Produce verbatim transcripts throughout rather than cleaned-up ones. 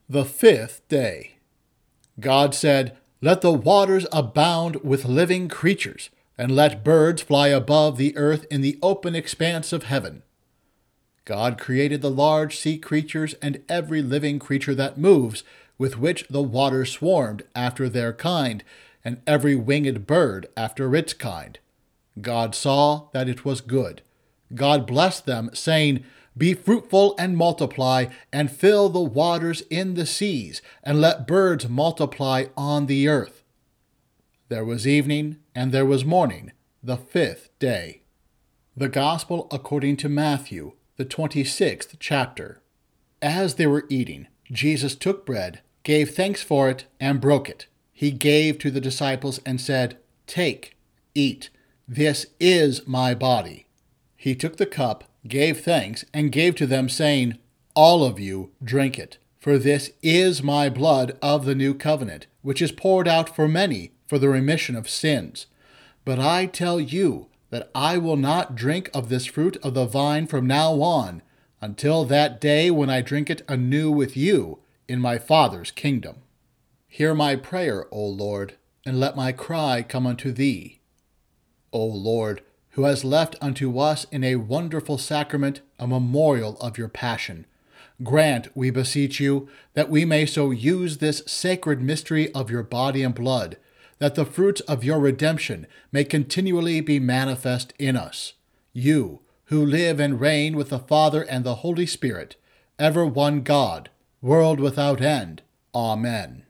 The fifth day. God said, "Let the waters abound with living creatures, and let birds fly above the earth in the open expanse of heaven." God created the large sea creatures and every living creature that moves, with which the waters swarmed after their kind, and every winged bird after its kind. God saw that it was good. God blessed them, saying, "Be fruitful and multiply, and fill the waters in the seas, and let birds multiply on the earth." There was evening, and there was morning, the fifth day. The Gospel according to Matthew, the twenty-sixth chapter. As they were eating, Jesus took bread, gave thanks for it, and broke it. He gave to the disciples and said, "Take, eat. This is my body." He took the cup, gave thanks, and gave to them, saying, "All of you drink it, for this is my blood of the new covenant, which is poured out for many for the remission of sins. But I tell you that I will not drink of this fruit of the vine from now on, until that day when I drink it anew with you in my Father's kingdom." Hear my prayer, O Lord, and let my cry come unto thee. O Lord, who has left unto us in a wonderful sacrament a memorial of your passion, grant, we beseech you, that we may so use this sacred mystery of your body and blood, that the fruits of your redemption may continually be manifest in us. You, who live and reign with the Father and the Holy Spirit, ever one God, world without end. Amen.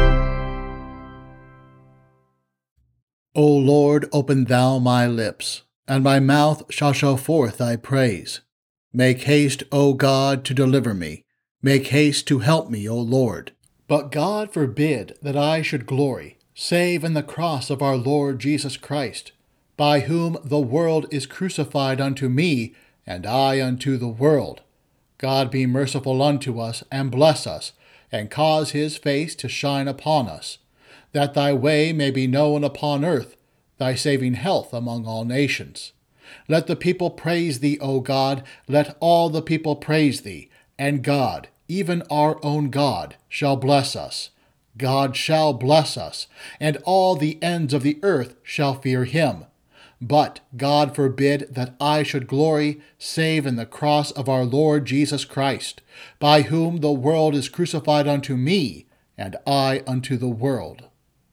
O Lord, open thou my lips, and my mouth shall show forth thy praise. Make haste, O God, to deliver me. Make haste to help me, O Lord. But God forbid that I should glory, save in the cross of our Lord Jesus Christ, by whom the world is crucified unto me, and I unto the world. God be merciful unto us, and bless us, and cause his face to shine upon us, that thy way may be known upon earth, thy saving health among all nations. Let the people praise thee, O God, let all the people praise thee, and God, even our own God, shall bless us. God shall bless us, and all the ends of the earth shall fear him. But God forbid that I should glory, save in the cross of our Lord Jesus Christ, by whom the world is crucified unto me, and I unto the world.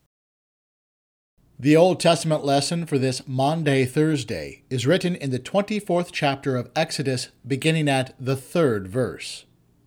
The Old Testament lesson for this Maundy Thursday is written in the twenty-fourth chapter of Exodus, beginning at the third verse.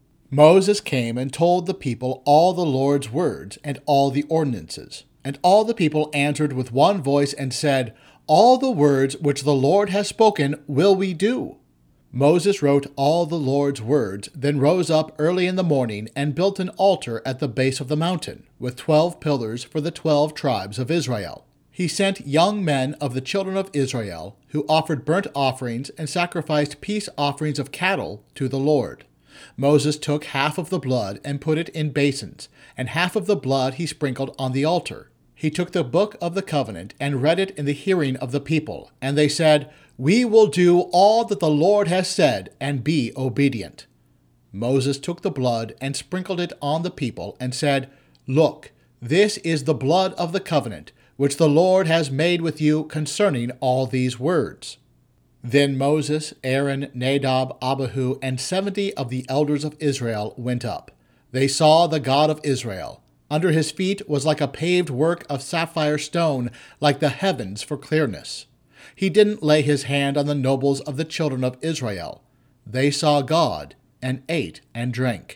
Moses came and told the people all the Lord's words and all the ordinances. And all the people answered with one voice and said, All the words which the Lord has spoken will we do. Moses wrote all the Lord's words, then rose up early in the morning and built an altar at the base of the mountain, with twelve pillars for the twelve tribes of Israel. He sent young men of the children of Israel, who offered burnt offerings and sacrificed peace offerings of cattle to the Lord. Moses took half of the blood and put it in basins, and half of the blood he sprinkled on the altar. He took the book of the covenant and read it in the hearing of the people, and they said, We will do all that the Lord has said, and be obedient. Moses took the blood and sprinkled it on the people, and said, Look, this is the blood of the covenant, which the Lord has made with you concerning all these words. Then Moses, Aaron, Nadab, Abihu, and seventy of the elders of Israel went up. They saw the God of Israel. Under his feet was like a paved work of sapphire stone, like the heavens for clearness. He didn't lay his hand on the nobles of the children of Israel. They saw God, and ate and drank.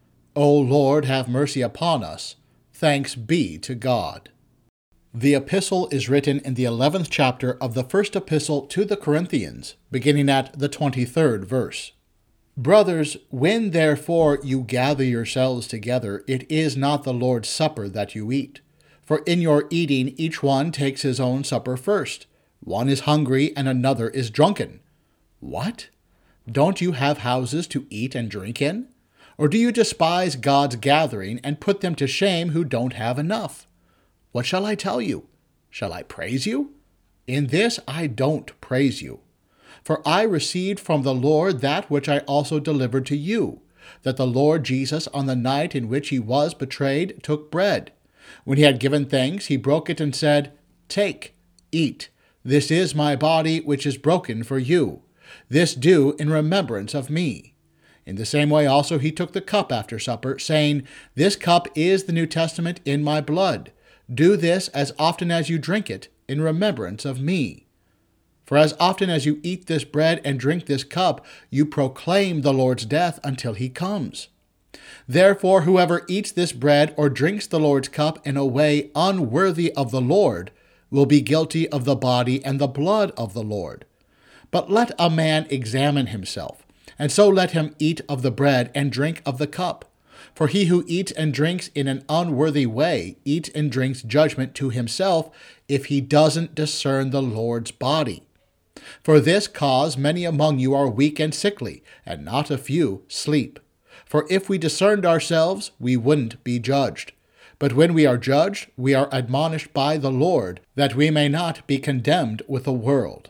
O Lord, have mercy upon us. Thanks be to God. The epistle is written in the eleventh chapter of the first epistle to the Corinthians, beginning at the twenty-third verse. Brothers, when therefore you gather yourselves together, it is not the Lord's supper that you eat. For in your eating each one takes his own supper first. One is hungry and another is drunken. What? Don't you have houses to eat and drink in? Or do you despise God's gathering and put them to shame who don't have enough? What shall I tell you? Shall I praise you? In this I don't praise you. For I received from the Lord that which I also delivered to you, that the Lord Jesus, on the night in which he was betrayed, took bread. When he had given thanks, he broke it and said, Take, eat. This is my body, which is broken for you. This do in remembrance of me. In the same way also he took the cup after supper, saying, This cup is the New Testament in my blood. Do this as often as you drink it, in remembrance of me. For as often as you eat this bread and drink this cup, you proclaim the Lord's death until he comes. Therefore, whoever eats this bread or drinks the Lord's cup in a way unworthy of the Lord will be guilty of the body and the blood of the Lord. But let a man examine himself, and so let him eat of the bread and drink of the cup. For he who eats and drinks in an unworthy way eats and drinks judgment to himself if he doesn't discern the Lord's body. For this cause many among you are weak and sickly, and not a few sleep. For if we discerned ourselves, we wouldn't be judged. But when we are judged, we are admonished by the Lord, that we may not be condemned with the world.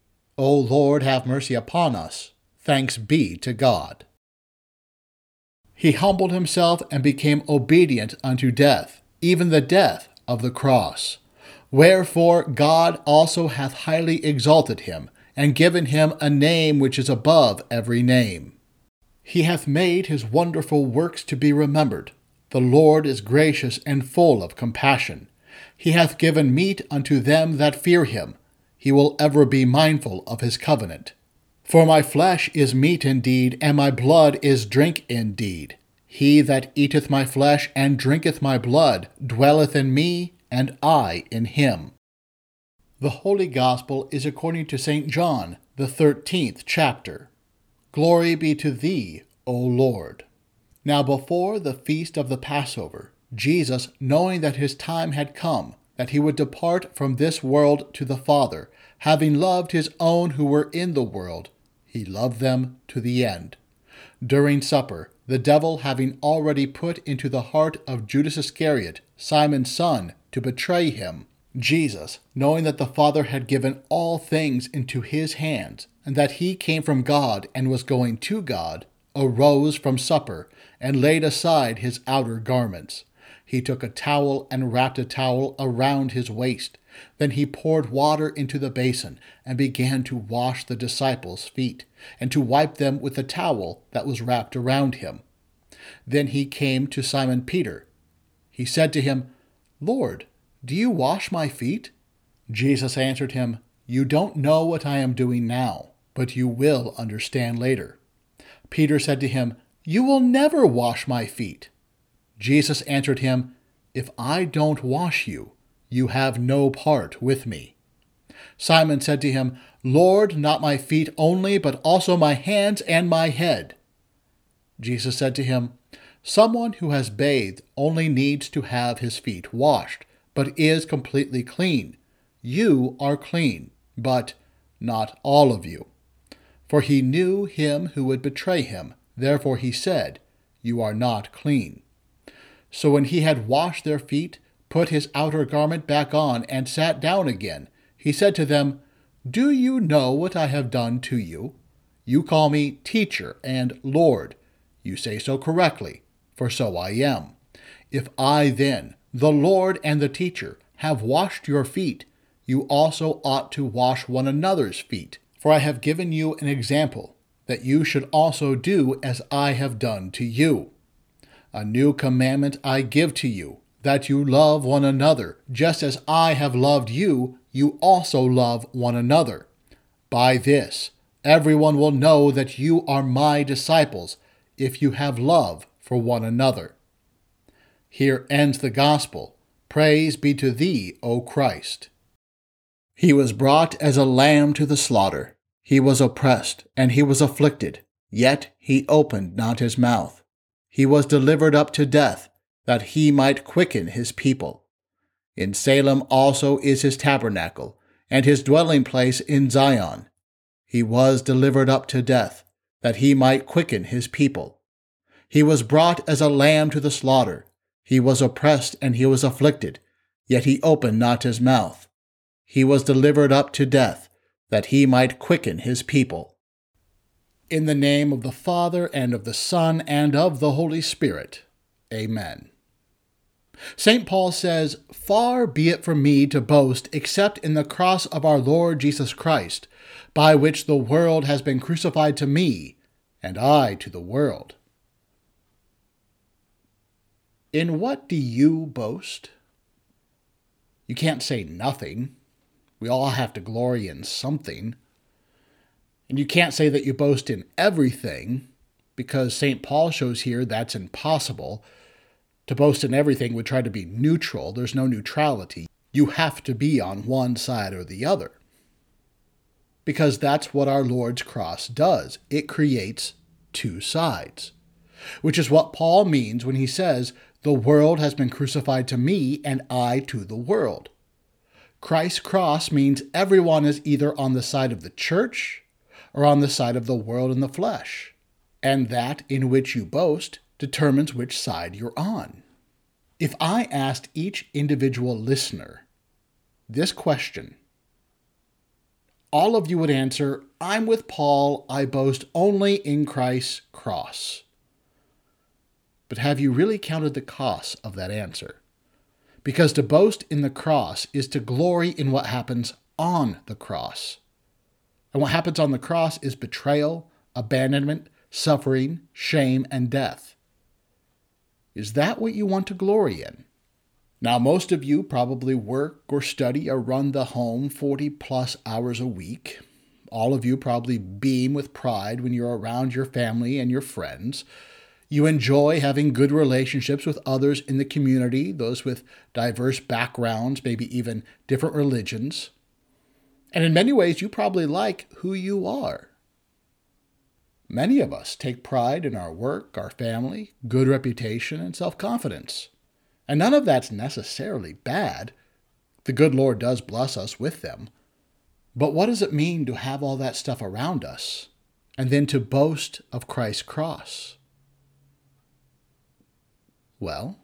O Lord, have mercy upon us. Thanks be to God. He humbled himself and became obedient unto death, even the death of the cross. Wherefore God also hath highly exalted him, and given him a name which is above every name. He hath made his wonderful works to be remembered. The Lord is gracious and full of compassion. He hath given meat unto them that fear him. He will ever be mindful of his covenant. For my flesh is meat indeed, and my blood is drink indeed. He that eateth my flesh and drinketh my blood dwelleth in me, and I in him. The Holy Gospel is according to Saint John, the thirteenth chapter. Glory be to thee, O Lord. Now before the feast of the Passover, Jesus, knowing that his time had come, that he would depart from this world to the Father, having loved his own who were in the world, he loved them to the end. During supper, the devil having already put into the heart of Judas Iscariot, Simon's son, to betray him, Jesus, knowing that the Father had given all things into his hands, and that he came from God and was going to God, arose from supper, and laid aside his outer garments. He took a towel and wrapped a towel around his waist. Then he poured water into the basin, and began to wash the disciples' feet, and to wipe them with the towel that was wrapped around him. Then he came to Simon Peter. He said to him, Lord, do you wash my feet? Jesus answered him, You don't know what I am doing now, but you will understand later. Peter said to him, You will never wash my feet. Jesus answered him, If I don't wash you, you have no part with me. Simon said to him, Lord, not my feet only, but also my hands and my head. Jesus said to him, Someone who has bathed only needs to have his feet washed, but is completely clean. You are clean, but not all of you. For he knew him who would betray him. Therefore he said, You are not clean. So when he had washed their feet, put his outer garment back on, and sat down again, he said to them, Do you know what I have done to you? You call me teacher and Lord. You say so correctly, for so I am. If I then, the Lord and the teacher, have washed your feet, you also ought to wash one another's feet. For I have given you an example, that you should also do as I have done to you. A new commandment I give to you, that you love one another, just as I have loved you, you also love one another. By this, everyone will know that you are my disciples, if you have love for one another. Here ends the gospel. Praise be to thee, O Christ. He was brought as a lamb to the slaughter. He was oppressed, and he was afflicted, yet he opened not his mouth. He was delivered up to death, that he might quicken his people. In Salem also is his tabernacle, and his dwelling place in Zion. He was delivered up to death, that he might quicken his people. He was brought as a lamb to the slaughter. He was oppressed, and he was afflicted, yet he opened not his mouth. He was delivered up to death, that he might quicken his people. In the name of the Father, and of the Son, and of the Holy Spirit. Amen. Saint Paul says, Far be it from me to boast except in the cross of our Lord Jesus Christ, by which the world has been crucified to me, and I to the world. In what do you boast? You can't say nothing. We all have to glory in something. And you can't say that you boast in everything, because Saint Paul shows here that's impossible. To boast in everything would try to be neutral. There's no neutrality. You have to be on one side or the other. Because that's what our Lord's cross does. It creates two sides. Which is what Paul means when he says, The world has been crucified to me, and I to the world. Christ's cross means everyone is either on the side of the church or on the side of the world and the flesh. And that in which you boast determines which side you're on. If I asked each individual listener this question, all of you would answer, I'm with Paul, I boast only in Christ's cross. But have you really counted the costs of that answer? Because to boast in the cross is to glory in what happens on the cross. And what happens on the cross is betrayal, abandonment, suffering, shame, and death. Is that what you want to glory in? Now, most of you probably work or study or run the home forty plus hours a week. All of you probably beam with pride when you're around your family and your friends. You enjoy having good relationships with others in the community, those with diverse backgrounds, maybe even different religions. And in many ways, you probably like who you are. Many of us take pride in our work, our family, good reputation, and self-confidence. And none of that's necessarily bad. The good Lord does bless us with them. But what does it mean to have all that stuff around us and then to boast of Christ's cross? Well,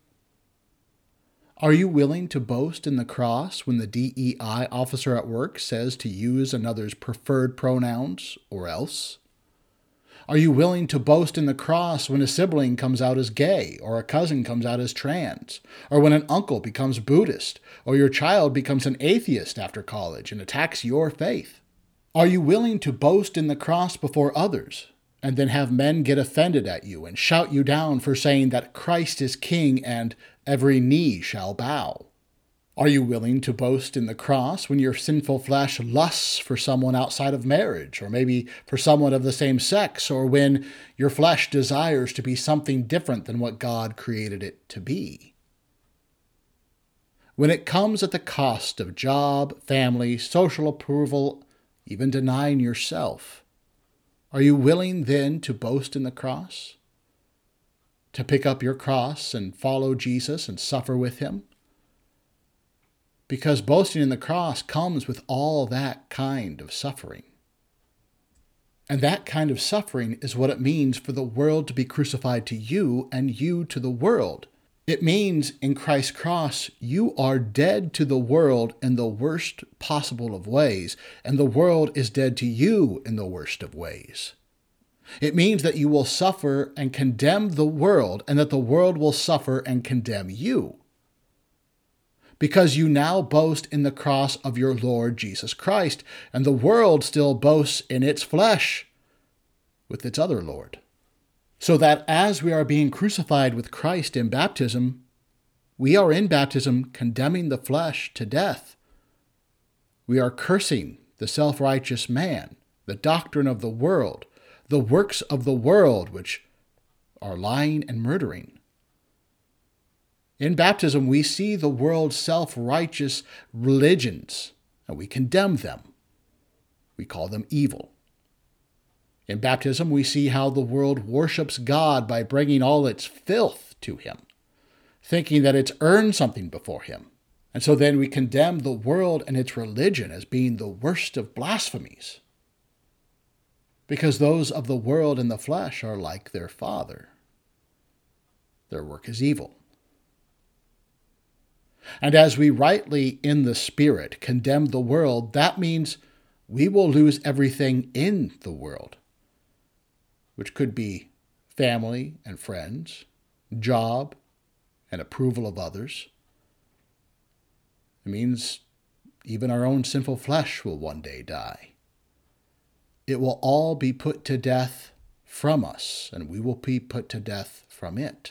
are you willing to boast in the cross when the D E I officer at work says to use another's preferred pronouns or else? Are you willing to boast in the cross when a sibling comes out as gay, or a cousin comes out as trans, or when an uncle becomes Buddhist, or your child becomes an atheist after college and attacks your faith? Are you willing to boast in the cross before others, and then have men get offended at you and shout you down for saying that Christ is king and every knee shall bow? Are you willing to boast in the cross when your sinful flesh lusts for someone outside of marriage, or maybe for someone of the same sex, or when your flesh desires to be something different than what God created it to be? When it comes at the cost of job, family, social approval, even denying yourself, are you willing then to boast in the cross? To pick up your cross and follow Jesus and suffer with him? Because boasting in the cross comes with all that kind of suffering. And that kind of suffering is what it means for the world to be crucified to you and you to the world. It means in Christ's cross, you are dead to the world in the worst possible of ways, and the world is dead to you in the worst of ways. It means that you will suffer and condemn the world, and that the world will suffer and condemn you, because you now boast in the cross of your Lord Jesus Christ, and the world still boasts in its flesh with its other Lord. So that as we are being crucified with Christ in baptism, we are in baptism condemning the flesh to death. We are cursing the self-righteous man, the doctrine of the world, the works of the world, which are lying and murdering. In baptism, we see the world's self-righteous religions, and we condemn them. We call them evil. In baptism, we see how the world worships God by bringing all its filth to him, thinking that it's earned something before him. And so then we condemn the world and its religion as being the worst of blasphemies, because those of the world and the flesh are like their father. Their work is evil. And as we rightly in the Spirit condemn the world, that means we will lose everything in the world, which could be family and friends, job and approval of others. It means even our own sinful flesh will one day die. It will all be put to death from us, and we will be put to death from it.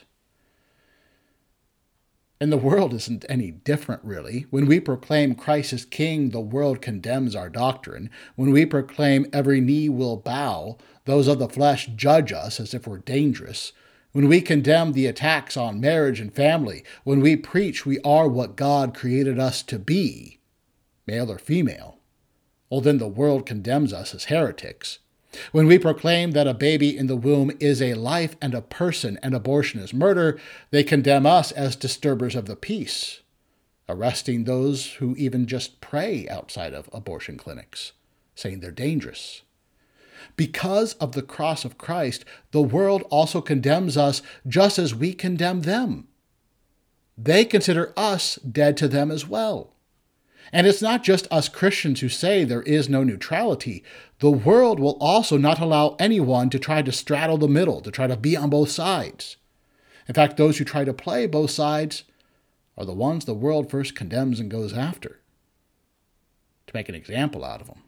And the world isn't any different, really. When we proclaim Christ as King, the world condemns our doctrine. When we proclaim every knee will bow, those of the flesh judge us as if we're dangerous. When we condemn the attacks on marriage and family, when we preach we are what God created us to be, male or female, well, then the world condemns us as heretics. When we proclaim that a baby in the womb is a life and a person and abortion is murder, they condemn us as disturbers of the peace, arresting those who even just pray outside of abortion clinics, saying they're dangerous. Because of the cross of Christ, the world also condemns us just as we condemn them. They consider us dead to them as well. And it's not just us Christians who say there is no neutrality. The world will also not allow anyone to try to straddle the middle, to try to be on both sides. In fact, those who try to play both sides are the ones the world first condemns and goes after, to make an example out of them.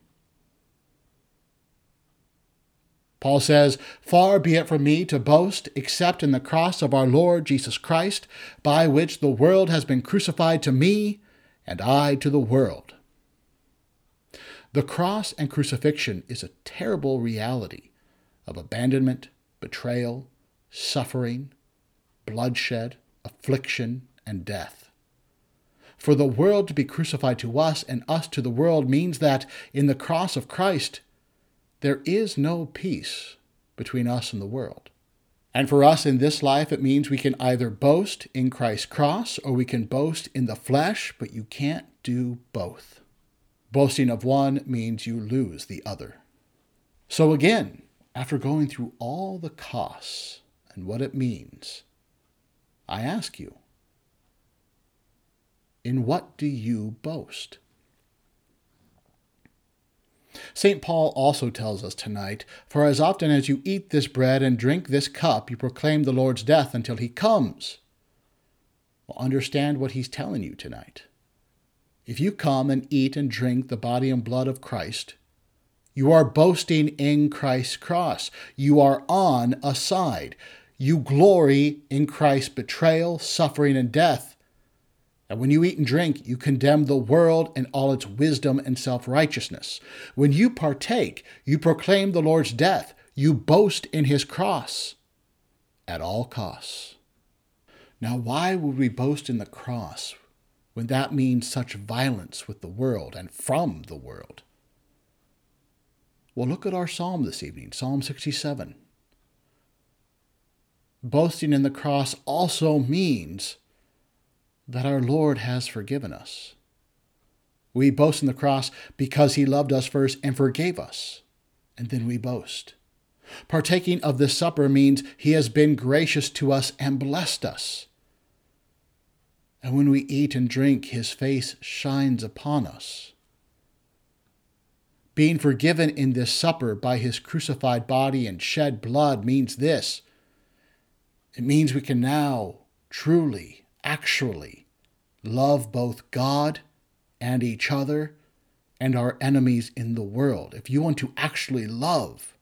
Paul says, "Far be it from me to boast except in the cross of our Lord Jesus Christ, by which the world has been crucified to me, and I to the world." The cross and crucifixion is a terrible reality of abandonment, betrayal, suffering, bloodshed, affliction, and death. For the world to be crucified to us and us to the world means that in the cross of Christ, there is no peace between us and the world. And for us in this life, it means we can either boast in Christ's cross or we can boast in the flesh, but you can't do both. Boasting of one means you lose the other. So again, after going through all the costs and what it means, I ask you, in what do you boast? Saint Paul also tells us tonight, "For as often as you eat this bread and drink this cup, you proclaim the Lord's death until he comes." Well, understand what he's telling you tonight. If you come and eat and drink the body and blood of Christ, you are boasting in Christ's cross. You are on a side. You glory in Christ's betrayal, suffering, and death. And when you eat and drink, you condemn the world and all its wisdom and self-righteousness. When you partake, you proclaim the Lord's death. You boast in his cross at all costs. Now, why would we boast in the cross when that means such violence with the world and from the world? Well, look at our psalm this evening, Psalm sixty-seven. Boasting in the cross also means that our Lord has forgiven us. We boast in the cross because he loved us first and forgave us, and then we boast. Partaking of this supper means he has been gracious to us and blessed us. And when we eat and drink, his face shines upon us. Being forgiven in this supper by his crucified body and shed blood means this. It means we can now truly, actually love both God and each other and our enemies in the world. If you want to actually love,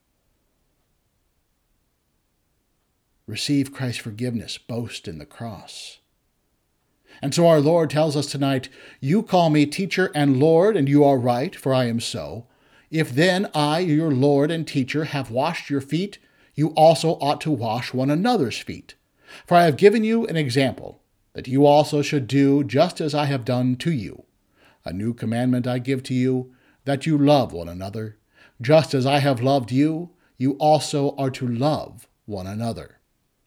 receive Christ's forgiveness, boast in the cross. And so our Lord tells us tonight, "You call me teacher and Lord, and you are right, for I am so. If then I, your Lord and teacher, have washed your feet, you also ought to wash one another's feet. For I have given you an example, that you also should do just as I have done to you. A new commandment I give to you, that you love one another. Just as I have loved you, you also are to love one another."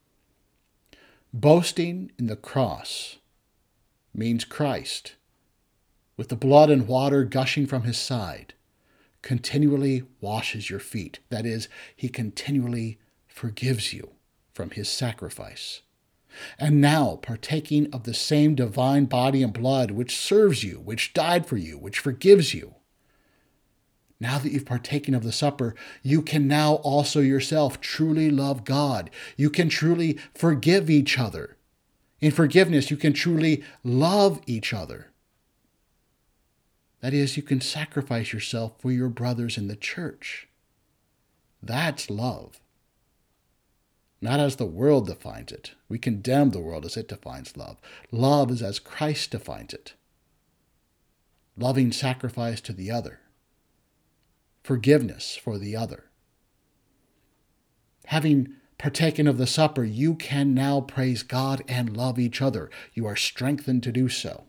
Boasting in the cross means Christ, with the blood and water gushing from his side, continually washes your feet. That is, he continually forgives you from his sacrifice. And now, partaking of the same divine body and blood which serves you, which died for you, which forgives you, now that you've partaken of the supper, you can now also yourself truly love God. You can truly forgive each other. In forgiveness, you can truly love each other. That is, you can sacrifice yourself for your brothers in the church. That's love. Not as the world defines it. We condemn the world as it defines love. Love is as Christ defines it. Loving sacrifice to the other. Forgiveness for the other. Having partaken of the supper, you can now praise God and love each other. You are strengthened to do so.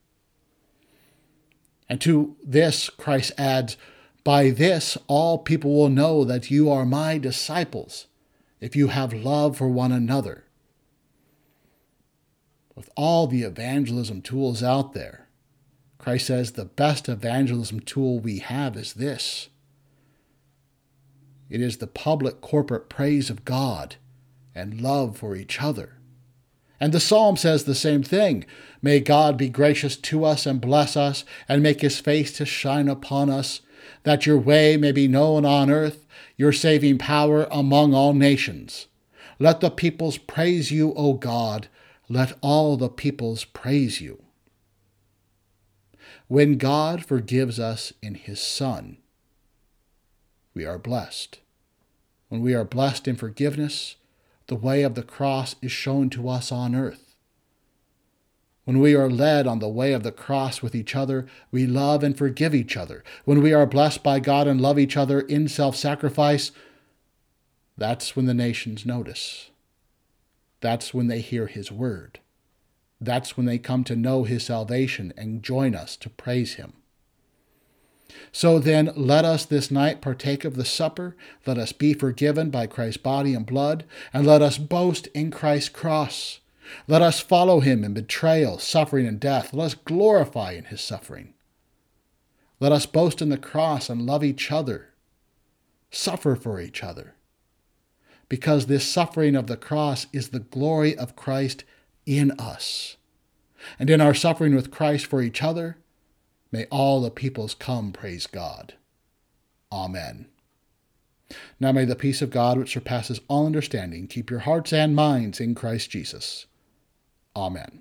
And to this, Christ adds, "By this all people will know that you are my disciples, if you have love for one another." With all the evangelism tools out there, Christ says the best evangelism tool we have is this. It is the public corporate praise of God and love for each other. And the psalm says the same thing. "May God be gracious to us and bless us, and make his face to shine upon us, that your way may be known on earth, your saving power among all nations. Let the peoples praise you, O God. Let all the peoples praise you." When God forgives us in his Son, we are blessed. When we are blessed in forgiveness, the way of the cross is shown to us on earth. When we are led on the way of the cross with each other, we love and forgive each other. When we are blessed by God and love each other in self-sacrifice, that's when the nations notice. That's when they hear his word. That's when they come to know his salvation and join us to praise him. So then, let us this night partake of the supper. Let us be forgiven by Christ's body and blood, and let us boast in Christ's cross. Let us follow him in betrayal, suffering, and death. Let us glorify in his suffering. Let us boast in the cross and love each other, suffer for each other, because this suffering of the cross is the glory of Christ in us. And in our suffering with Christ for each other, may all the peoples come praise God. Amen. Now may the peace of God, which surpasses all understanding, keep your hearts and minds in Christ Jesus. Amen.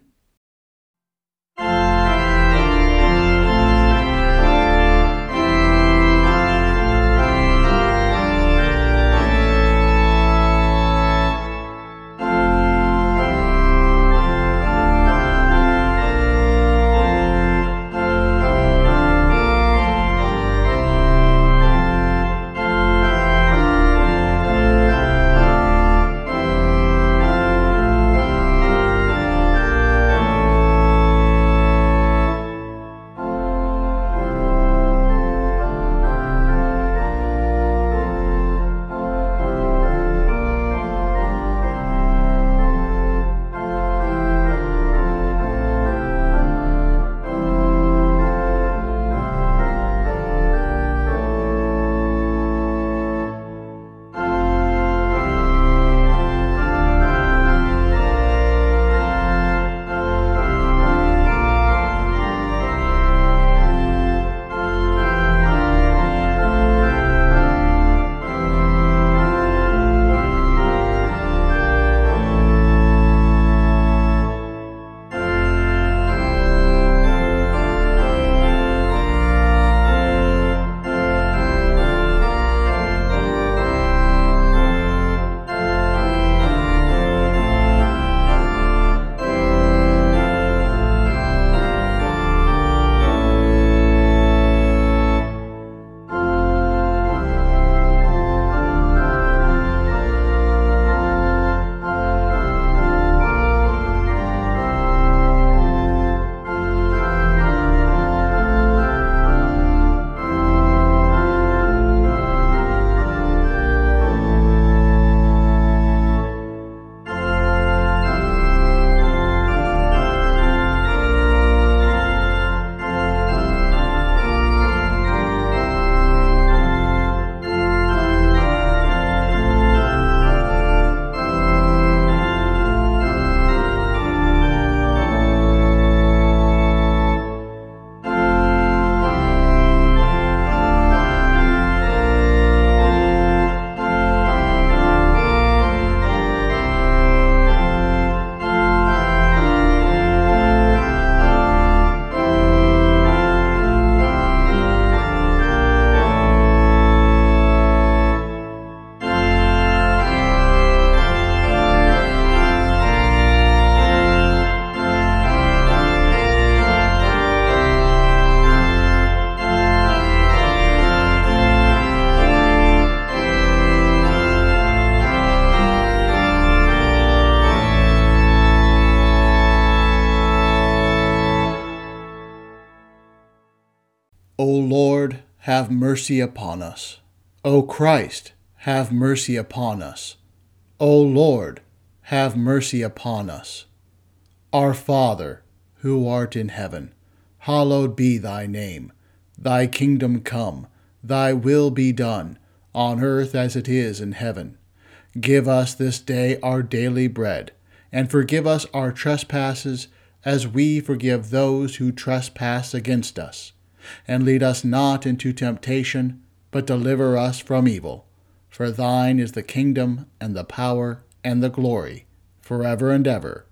O Lord, have mercy upon us. O Christ, have mercy upon us. O Lord, have mercy upon us. Our Father, who art in heaven, hallowed be thy name. Thy kingdom come, thy will be done, on earth as it is in heaven. Give us this day our daily bread, and forgive us our trespasses, as we forgive those who trespass against us. And lead us not into temptation, but deliver us from evil. For thine is the kingdom, and the power, and the glory, forever and ever.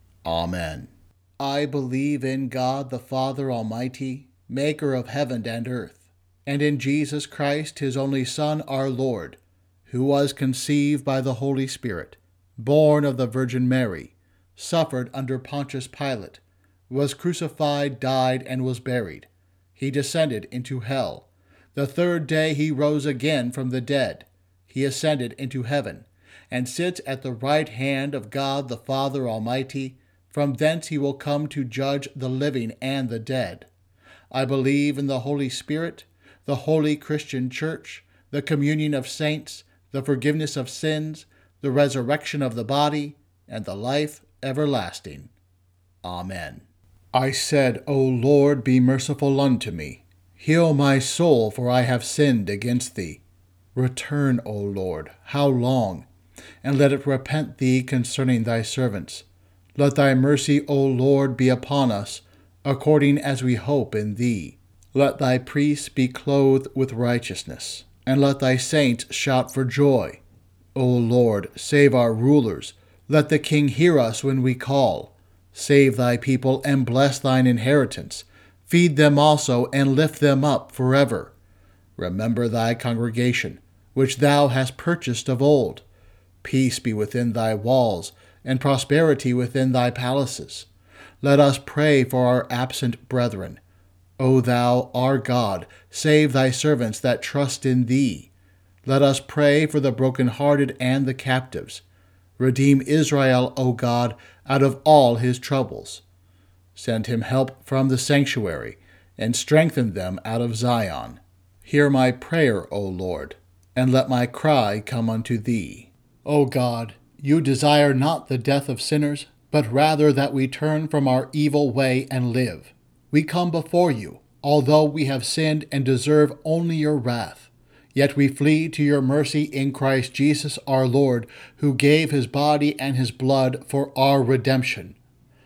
Amen. I believe in God the Father Almighty, maker of heaven and earth, and in Jesus Christ, his only Son, our Lord, who was conceived by the Holy Spirit, born of the Virgin Mary, suffered under Pontius Pilate, was crucified, died, and was buried. He descended into hell. The third day he rose again from the dead. He ascended into heaven, and sits at the right hand of God the Father Almighty. From thence he will come to judge the living and the dead. I believe in the Holy Spirit, the holy Christian Church, the communion of saints, the forgiveness of sins, the resurrection of the body, and the life everlasting. Amen. I said, O Lord, be merciful unto me. Heal my soul, for I have sinned against thee. Return, O Lord, how long? And let it repent thee concerning thy servants. Let thy mercy, O Lord, be upon us, according as we hope in thee. Let thy priests be clothed with righteousness, and let thy saints shout for joy. O Lord, save our rulers. Let the king hear us when we call. Save thy people and bless thine inheritance. Feed them also and lift them up forever. Remember thy congregation, which thou hast purchased of old. Peace be within thy walls, and prosperity within thy palaces. Let us pray for our absent brethren. O thou, our God, save thy servants that trust in thee. Let us pray for the brokenhearted and the captives. Redeem Israel, O God, out of all his troubles. Send him help from the sanctuary, and strengthen them out of Zion. Hear my prayer, O Lord, and let my cry come unto thee. O God, you desire not the death of sinners, but rather that we turn from our evil way and live. We come before you, although we have sinned and deserve only your wrath. Yet we flee to your mercy in Christ Jesus our Lord, who gave his body and his blood for our redemption.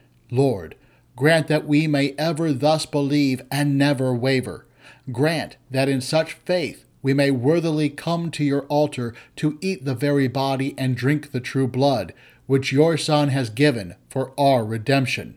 Lord, grant that we may ever thus believe and never waver. Grant that in such faith we may worthily come to your altar to eat the very body and drink the true blood, which your Son has given for our redemption.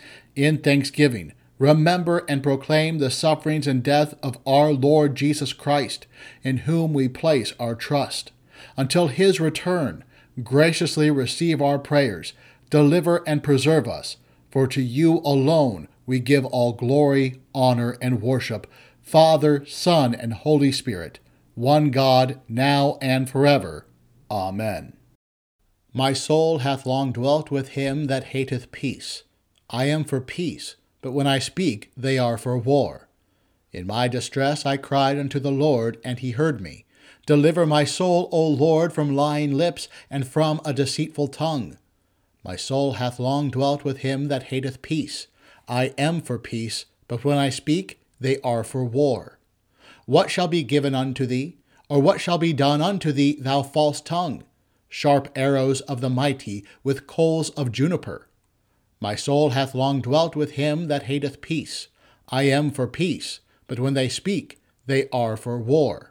In thanksgiving, remember and proclaim the sufferings and death of our Lord Jesus Christ, in whom we place our trust. Until his return, graciously receive our prayers, deliver and preserve us, for to you alone we give all glory, honor, and worship, Father, Son, and Holy Spirit, one God, now and forever. Amen. My soul hath long dwelt with him that hateth peace. I am for peace, but when I speak, they are for war. In my distress I cried unto the Lord, and he heard me. Deliver my soul, O Lord, from lying lips, and from a deceitful tongue. My soul hath long dwelt with him that hateth peace. I am for peace, but when I speak, they are for war. What shall be given unto thee? Or what shall be done unto thee, thou false tongue? Sharp arrows of the mighty, with coals of juniper. My soul hath long dwelt with him that hateth peace. I am for peace, but when they speak, they are for war.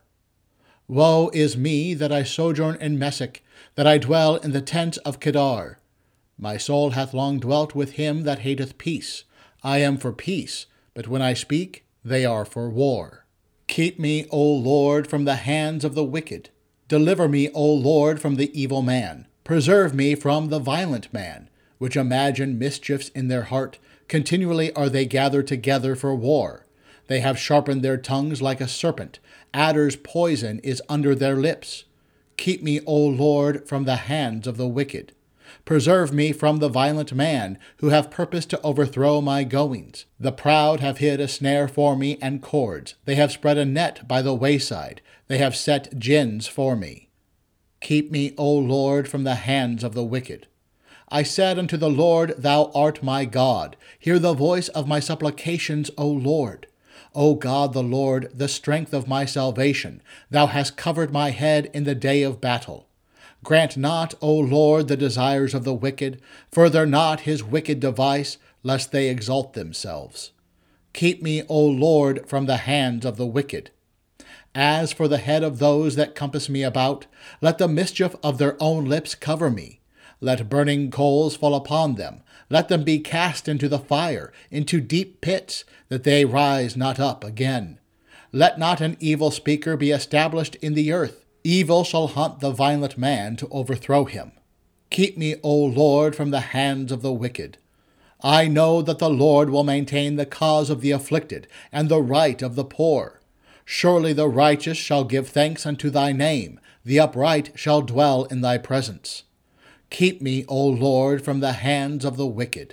Woe is me that I sojourn in Meshech, that I dwell in the tents of Kedar. My soul hath long dwelt with him that hateth peace. I am for peace, but when I speak, they are for war. Keep me, O Lord, from the hands of the wicked. Deliver me, O Lord, from the evil man. Preserve me from the violent man, which imagine mischiefs in their heart. Continually are they gathered together for war. They have sharpened their tongues like a serpent. Adder's poison is under their lips. Keep me, O Lord, from the hands of the wicked. Preserve me from the violent man, who have purposed to overthrow my goings. The proud have hid a snare for me and cords. They have spread a net by the wayside. They have set gins for me. Keep me, O Lord, from the hands of the wicked. I said unto the Lord, Thou art my God. Hear the voice of my supplications, O Lord. O God the Lord, the strength of my salvation, thou hast covered my head in the day of battle. Grant not, O Lord, the desires of the wicked. Further not his wicked device, lest they exalt themselves. Keep me, O Lord, from the hands of the wicked. As for the head of those that compass me about, let the mischief of their own lips cover me. Let burning coals fall upon them. Let them be cast into the fire, into deep pits, that they rise not up again. Let not an evil speaker be established in the earth. Evil shall hunt the violent man to overthrow him. Keep me, O Lord, from the hands of the wicked. I know that the Lord will maintain the cause of the afflicted, and the right of the poor. Surely the righteous shall give thanks unto thy name. The upright shall dwell in thy presence. Keep me, O Lord, from the hands of the wicked.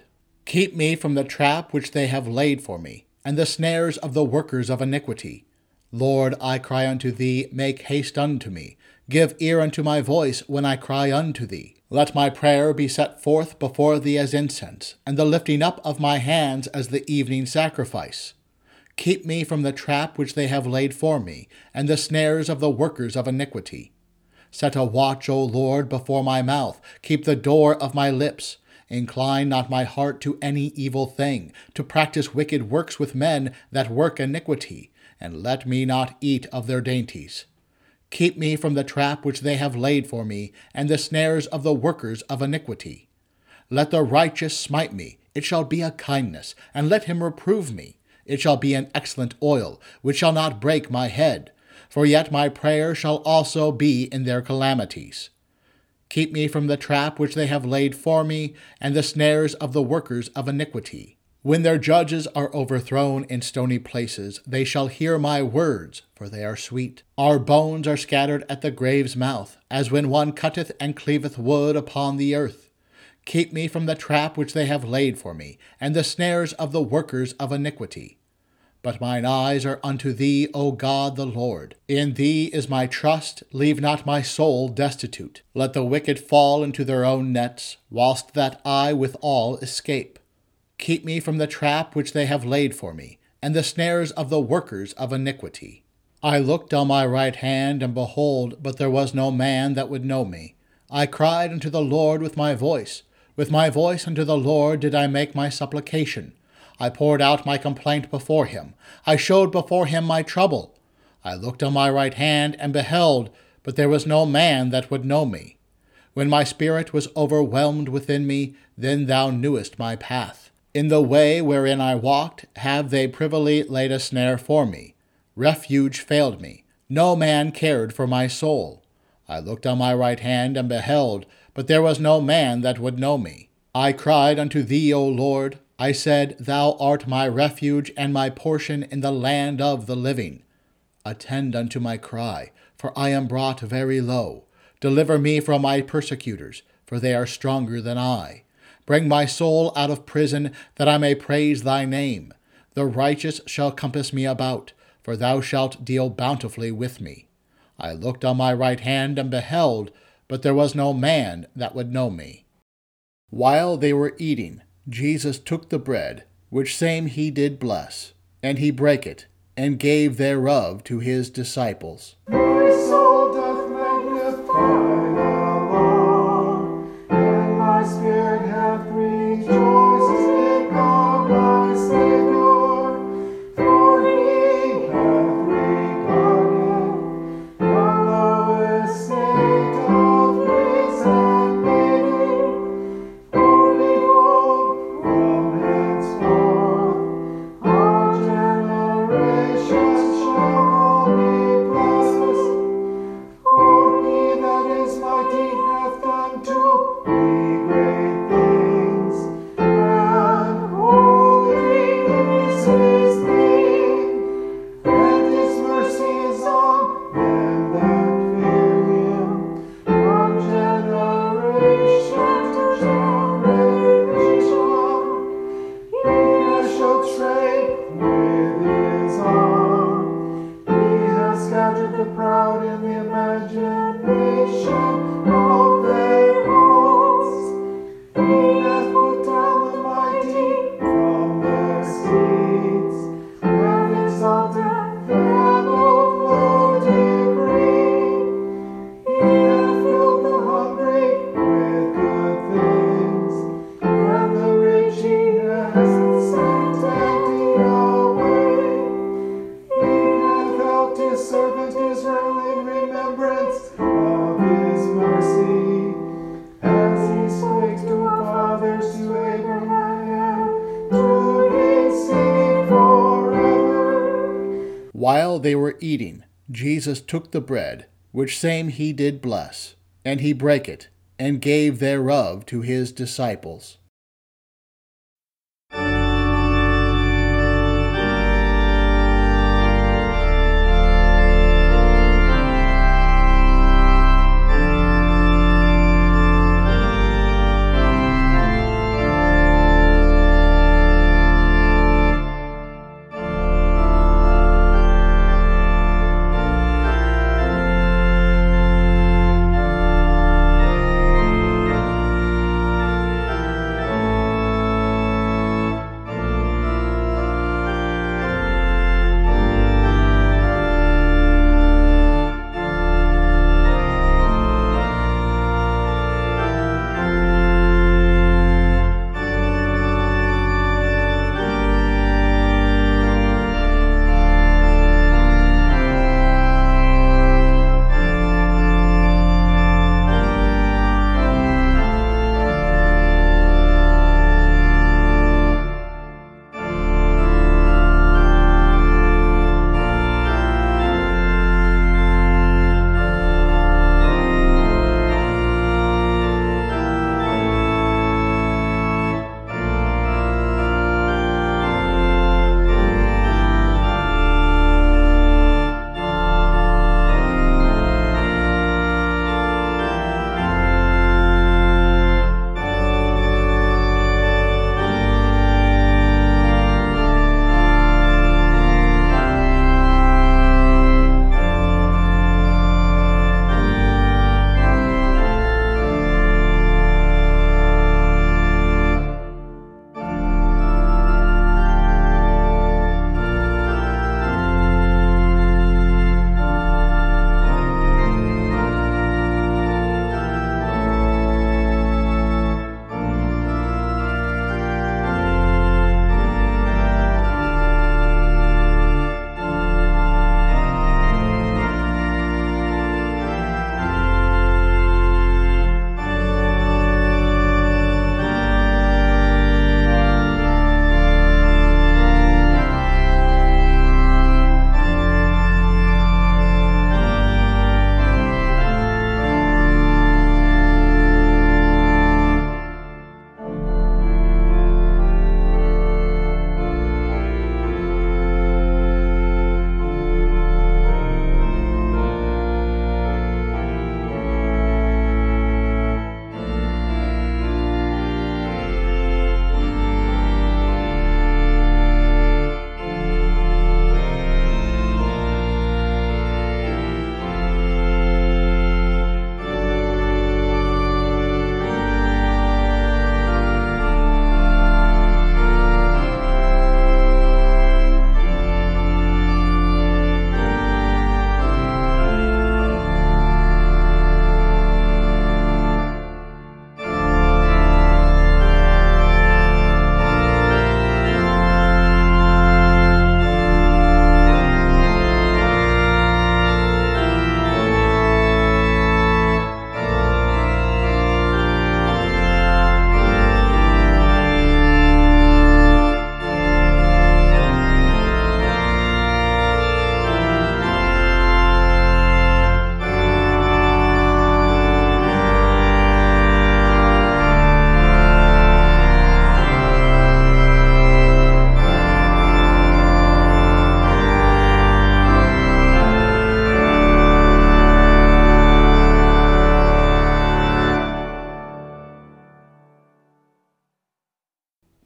Keep me from the trap which they have laid for me, and the snares of the workers of iniquity. Lord, I cry unto thee, make haste unto me. Give ear unto my voice when I cry unto thee. Let my prayer be set forth before thee as incense, and the lifting up of my hands as the evening sacrifice. Keep me from the trap which they have laid for me, and the snares of the workers of iniquity. Set a watch, O Lord, before my mouth. Keep the door of my lips. Incline not my heart to any evil thing, to practice wicked works with men that work iniquity, and let me not eat of their dainties. Keep me from the trap which they have laid for me, and the snares of the workers of iniquity. Let the righteous smite me, it shall be a kindness, and let him reprove me. It shall be an excellent oil, which shall not break my head. For yet my prayer shall also be in their calamities. Keep me from the trap which they have laid for me, and the snares of the workers of iniquity. When their judges are overthrown in stony places, they shall hear my words, for they are sweet. Our bones are scattered at the grave's mouth, as when one cutteth and cleaveth wood upon the earth. Keep me from the trap which they have laid for me, and the snares of the workers of iniquity. But mine eyes are unto thee, O God the Lord. In thee is my trust, leave not my soul destitute. Let the wicked fall into their own nets, whilst that I withal escape. Keep me from the trap which they have laid for me, and the snares of the workers of iniquity. I looked on my right hand, and behold, but there was no man that would know me. I cried unto the Lord with my voice. With my voice unto the Lord did I make my supplication. I poured out my complaint before him. I showed before him my trouble. I looked on my right hand, and beheld, but there was no man that would know me. When my spirit was overwhelmed within me, then thou knewest my path. In the way wherein I walked have they privily laid a snare for me. Refuge failed me. No man cared for my soul. I looked on my right hand, and beheld, but there was no man that would know me. I cried unto thee, O Lord. I said, Thou art my refuge and my portion in the land of the living. Attend unto my cry, for I am brought very low. Deliver me from my persecutors, for they are stronger than I. Bring my soul out of prison, that I may praise thy name. The righteous shall compass me about, for thou shalt deal bountifully with me. I looked on my right hand and beheld, but there was no man that would know me. While they were eating, Jesus took the bread, which same he did bless, and he brake it, and gave thereof to his disciples. My soul doth magnify the Lord, and my spirit hath rejoiced in God my Saviour, for he hath regarded the lowest state of his handmaiden. For behold, from henceforth all generations shall call me blessed. For he that is mighty hath done to me great things, and holy is his name, and his mercy is on them that fear him, from generation to generation. He has showed strength with his arm. He has scattered the proud in the imagination of their hearts. He hath put down the mighty from their seats, and exalted them of low degree. He hath filled the hungry with good things, and the rich he hath sent empty away. He hath helped his servant Israel in remembrance of his mercy, as he spake to our fathers, to Abraham, to his seed forever. While they were eating, Jesus took the bread, which same he did bless, and he brake it, and gave thereof to his disciples.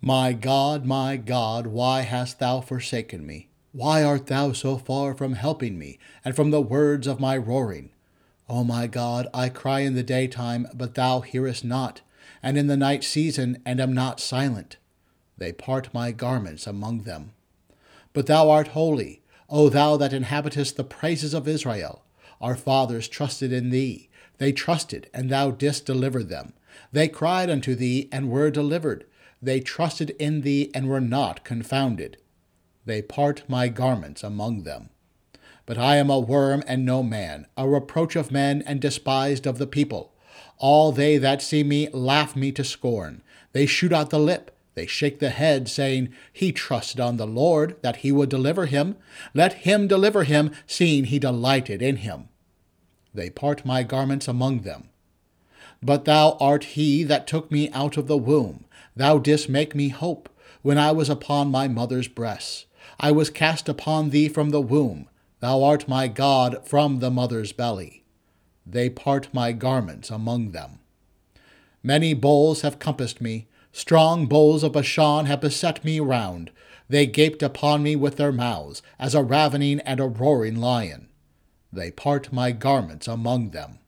My God, my God, why hast thou forsaken me? Why art thou so far from helping me, and from the words of my roaring? O my God, I cry in the daytime, but thou hearest not, and in the night season, and am not silent. They part my garments among them. But thou art holy, O thou that inhabitest the praises of Israel. Our fathers trusted in thee. They trusted, and thou didst deliver them. They cried unto thee, and were delivered. They trusted in thee, and were not confounded. They part my garments among them. But I am a worm and no man, a reproach of men and despised of the people. All they that see me laugh me to scorn. They shoot out the lip. They shake the head, saying, He trusted on the Lord, that he would deliver him. Let him deliver him, seeing he delighted in him. They part my garments among them. But thou art he that took me out of the womb. Thou didst make me hope, when I was upon my mother's breasts. I was cast upon thee from the womb. Thou art my God from the mother's belly. They part my garments among them. Many bulls have compassed me. Strong bulls of Bashan have beset me round. They gaped upon me with their mouths, as a ravening and a roaring lion. They part my garments among them.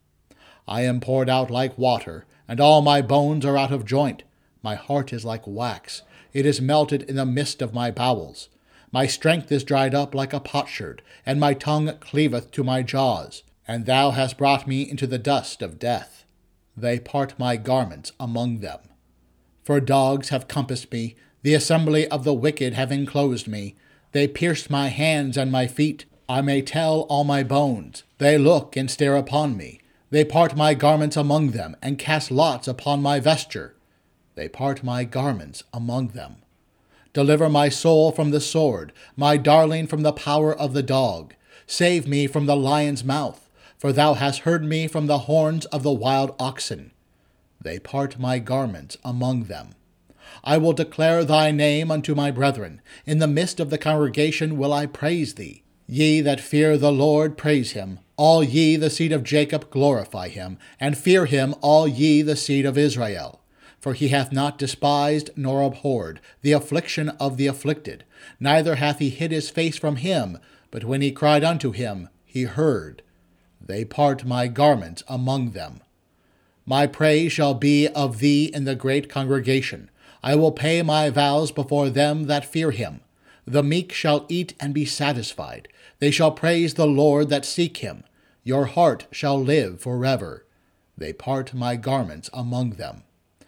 I am poured out like water, and all my bones are out of joint. My heart is like wax. It is melted in the midst of my bowels. My strength is dried up like a potsherd, and my tongue cleaveth to my jaws. And thou hast brought me into the dust of death. They part my garments among them. For dogs have compassed me, the assembly of the wicked have enclosed me. They pierced my hands and my feet. I may tell all my bones. They look and stare upon me. They part my garments among them, and cast lots upon my vesture. They part my garments among them. Deliver my soul from the sword, my darling from the power of the dog. Save me from the lion's mouth, for thou hast heard me from the horns of the wild oxen. They part my garments among them. I will declare thy name unto my brethren. In the midst of the congregation will I praise thee. Ye that fear the Lord, praise him. All ye the seed of Jacob, glorify him. And fear him, all ye the seed of Israel. For he hath not despised nor abhorred the affliction of the afflicted. Neither hath he hid his face from him, but when he cried unto him, he heard. They part my garments among them. My praise shall be of thee in the great congregation. I will pay my vows before them that fear him. The meek shall eat and be satisfied. They shall praise the Lord that seek him. Your heart shall live forever. They part my garments among them.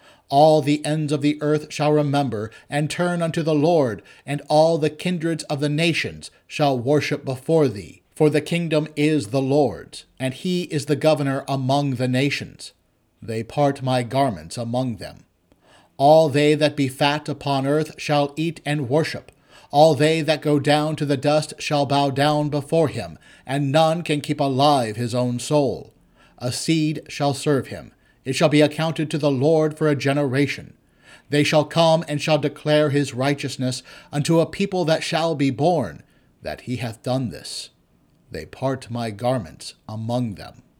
All the ends of the earth shall remember and turn unto the Lord, and all the kindreds of the nations shall worship before thee. For the kingdom is the Lord's, and he is the governor among the nations. They part my garments among them. All they that be fat upon earth shall eat and worship. All they that go down to the dust shall bow down before him, and none can keep alive his own soul. A seed shall serve him. It shall be accounted to the Lord for a generation. They shall come and shall declare his righteousness unto a people that shall be born, that he hath done this. They part my garments among them.